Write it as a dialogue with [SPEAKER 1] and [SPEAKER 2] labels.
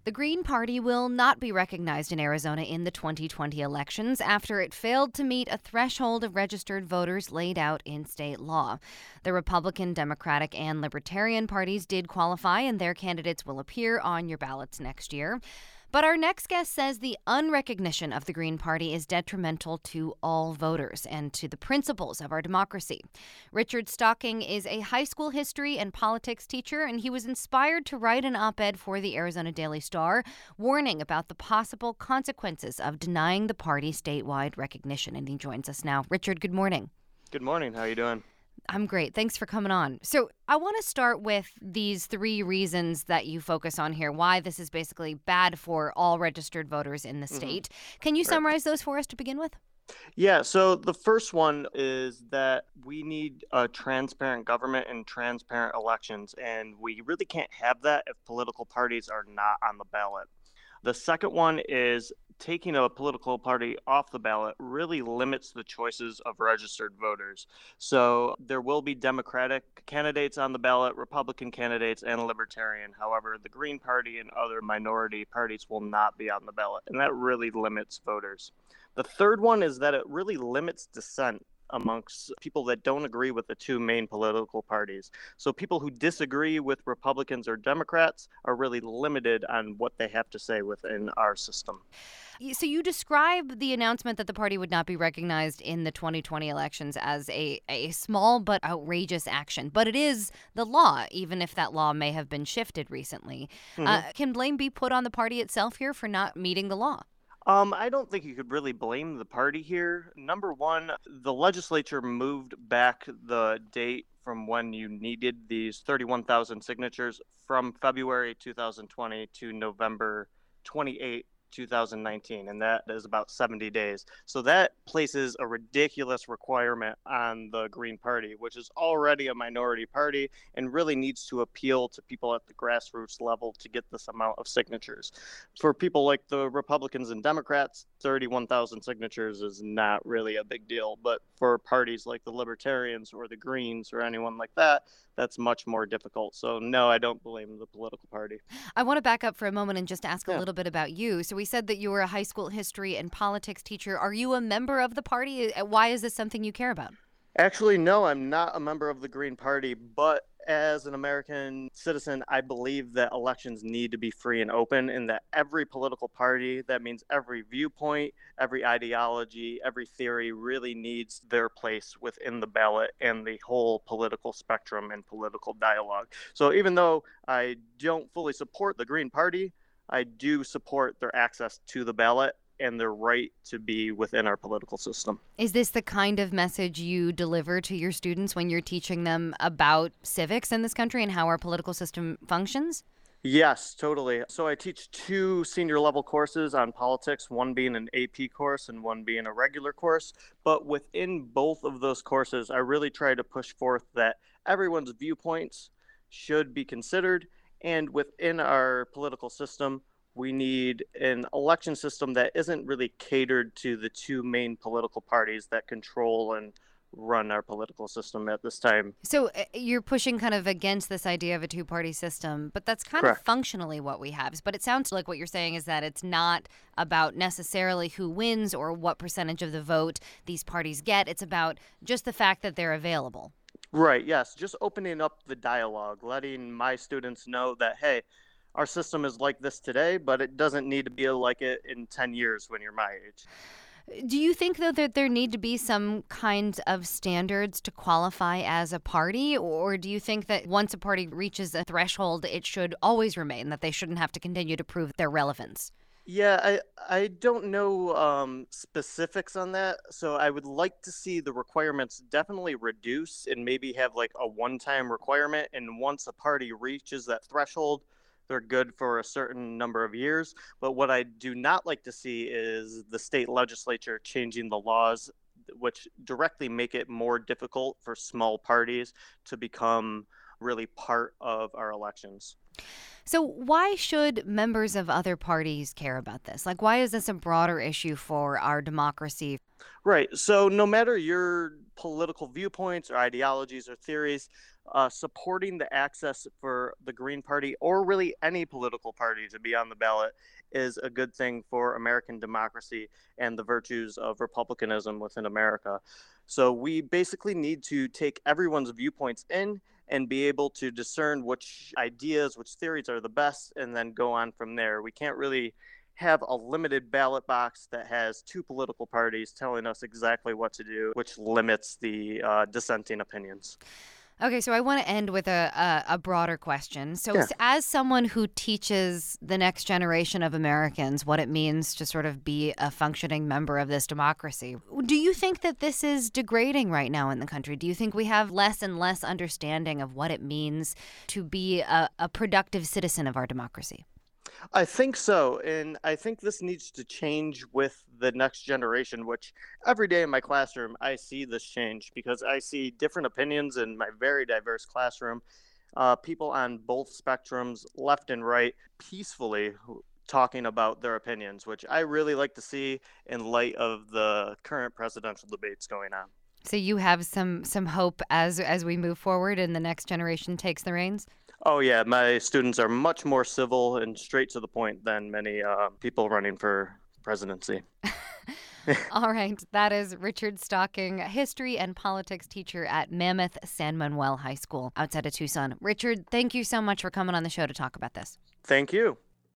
[SPEAKER 1] The Green Party will not be recognized in Arizona in the 2020 elections after it failed to meet a threshold of registered voters laid out in state law. The Republican, Democratic, and Libertarian parties did qualify, and their candidates will appear on your ballots next year. But our next guest says the unrecognition of the Green Party is detrimental to all voters and to the principles of our democracy. Richard Stocking is a high school history and politics teacher, and he was inspired to write an op-ed for the Arizona Daily Star, warning about the possible consequences of denying the party statewide recognition. And he joins us now. Richard, good morning.
[SPEAKER 2] Good morning. How are you doing?
[SPEAKER 1] I'm great. Thanks for coming on. So I want to start with these 3 reasons that you focus on here, why this is basically bad for all registered voters in the state. Can you summarize those for us to begin with?
[SPEAKER 2] Yeah, so the first one is that we need a transparent government and transparent elections, and we really can't have that if political parties are not on the ballot. The second one is taking a political party off the ballot really limits the choices of registered voters. So there will be Democratic candidates on the ballot, Republican candidates, and Libertarian. However, the Green Party and other minority parties will not be on the ballot, and that really limits voters. The third one is that it really limits dissent amongst people that don't agree with the 2 main political parties. So people who disagree with Republicans or Democrats are really limited on what they have to say within our system.
[SPEAKER 1] So you describe the announcement that the party would not be recognized in the 2020 elections as a small but outrageous action. But it is the law, even if that law may have been shifted recently. Can blame be put on the party itself here for not meeting the law?
[SPEAKER 2] I don't think you could really blame the party here. Number one, the legislature moved back the date from when you needed these 31,000 signatures from February 2020 to November 28, 2019, and that is about 70 days. So that places a ridiculous requirement on the Green Party, which is already a minority party and really needs to appeal to people at the grassroots level to get this amount of signatures. For people like the Republicans and Democrats, 31,000 signatures is not really a big deal, but for parties like the Libertarians or the Greens or anyone like that, that's much more difficult. So no, I don't blame the political party.
[SPEAKER 1] I want to back up for a moment and just ask a little bit about you. So we said that you were a high school history and politics teacher. Are you a member of the party? Why is this something you care about?
[SPEAKER 2] Actually, no, I'm not a member of the Green Party, but as an American citizen, I believe that elections need to be free and open, and that every political party, that means every viewpoint, every ideology, every theory really needs their place within the ballot and the whole political spectrum and political dialogue. So even though I don't fully support the Green Party, I do support their access to the ballot and their right to be within our political system.
[SPEAKER 1] Is this the kind of message you deliver to your students when you're teaching them about civics in this country and how our political system functions?
[SPEAKER 2] Yes, totally. So I teach 2 senior level courses on politics, one being an AP course and one being a regular course. But within both of those courses, I really try to push forth that everyone's viewpoints should be considered. And within our political system, we need an election system that isn't really catered to the 2 main political parties that control and run our political system at this time.
[SPEAKER 1] So you're pushing kind of against this idea of a 2-party system, but that's kind
[SPEAKER 2] Correct.
[SPEAKER 1] of functionally what we have. But it sounds like what you're saying is that it's not about necessarily who wins or what percentage of the vote these parties get. It's about just the fact that they're available.
[SPEAKER 2] Right, yes. Just opening up the dialogue, letting my students know that, hey, our system is like this today, but it doesn't need to be like it in 10 years when you're my age.
[SPEAKER 1] Do you think, though, that there need to be some kind of standards to qualify as a party? Or do you think that once a party reaches a threshold, it should always remain, that they shouldn't have to continue to prove their relevance?
[SPEAKER 2] Yeah, I don't know specifics on that. So I would like to see the requirements definitely reduce and maybe have like a one-time requirement. And once a party reaches that threshold, they're good for a certain number of years. But what I do not like to see is the state legislature changing the laws which directly make it more difficult for small parties to become really part of our elections.
[SPEAKER 1] So why should members of other parties care about this? Like, why is this a broader issue for our democracy?
[SPEAKER 2] Right. So no matter your political viewpoints or ideologies or theories, supporting the access for the Green Party or really any political party to be on the ballot is a good thing for American democracy and the virtues of republicanism within America. So we basically need to take everyone's viewpoints in and be able to discern which ideas, which theories are the best, and then go on from there. We can't really have a limited ballot box that has two political parties telling us exactly what to do, which limits the dissenting opinions.
[SPEAKER 1] Okay, so I want to end with a broader question. So,
[SPEAKER 2] Yeah.
[SPEAKER 1] as someone who teaches the next generation of Americans what it means to sort of be a functioning member of this democracy, do you think that this is degrading right now in the country? Do you think we have less and less understanding of what it means to be a productive citizen of our democracy?
[SPEAKER 2] I think so. And I think this needs to change with the next generation, which every day in my classroom, I see this change because I see different opinions in my very diverse classroom. People on both spectrums, left and right, peacefully talking about their opinions, which I really like to see in light of the current presidential debates going on.
[SPEAKER 1] So you have some hope as we move forward and the next generation takes the reins?
[SPEAKER 2] Oh yeah, my students are much more civil and straight to the point than many people running for presidency.
[SPEAKER 1] All right. That is Richard Stocking, history and politics teacher at Mammoth San Manuel High School outside of Tucson. Richard, thank you so much for coming on the show to talk about this.
[SPEAKER 2] Thank you.